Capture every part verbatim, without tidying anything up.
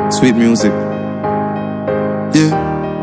Sweet music. Yeah.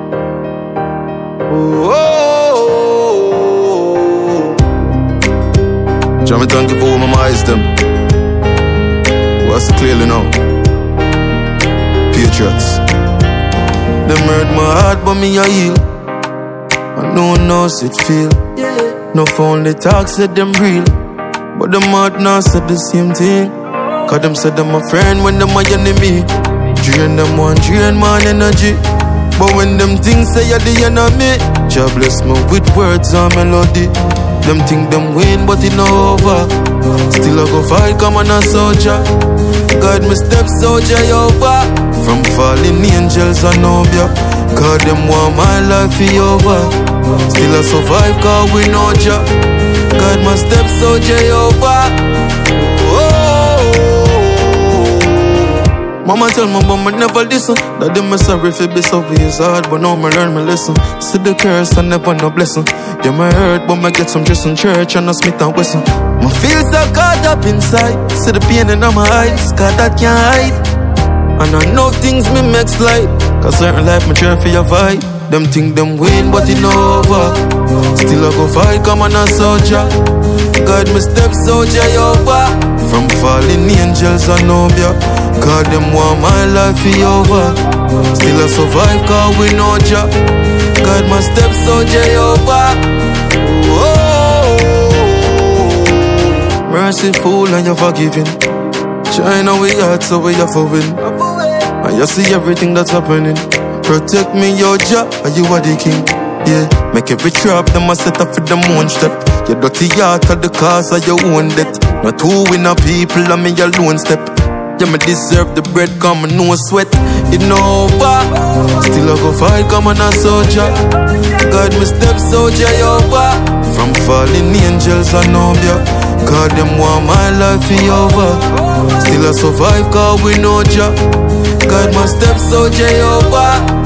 Oh, oh, oh. Jah, me thank you for who my eyes them. What's clearly now? Patriots. Them hurt my heart, but me a heal. I know knows it feel. No phone they talk said them real, but them heart now said the same thing. Cause them said them a friend when them my enemy. Drain them one, drain man energy. But when them things say you're the enemy, Jah bless me with words and melody. Them think them win but it no over. Still I go fight, come on a soldier. Guide me steps, soldier over. From falling angels I know ya. Cause them want my life be over. Still I survive cause we know Jah. Guide my steps, soldier over. Mama tell me but me never listen. That them me sorry for be so it's hard, but now me learn me lesson. See the curse and never no blessing. Yeah me hurt but me get some dress in church and a Smith and Wesson. Me feel so caught up inside. See the pain in my eyes, cause that can't hide. And I know things me make slide. Cause certain life me try for your vibe. Them think them win but it no over. Still I go fight, come on a soldier. Guide me steps, soldier over. From falling angels I know ya. Cause them want my life be over. Still I survive cause we know Jah. Guide my steps, soldier over. Oh, merciful and you're forgiving. China we heart so we are for win. And you see everything that's happening. Protect me, yo Jah, and you are the king. Yeah, make every trap, them a set up for them own step. Your dirty heart at the cause of your own death. Not two winner people, and me alone step. Yeah, me deserve the bread, come and no sweat. It no over. Still I go fight, come on a soldier. Guide me steps, soldier, over. From falling angels, I know ya. Cause them want my life be over. Still I survive, cause we know Jah. Guide my steps, soldier, over.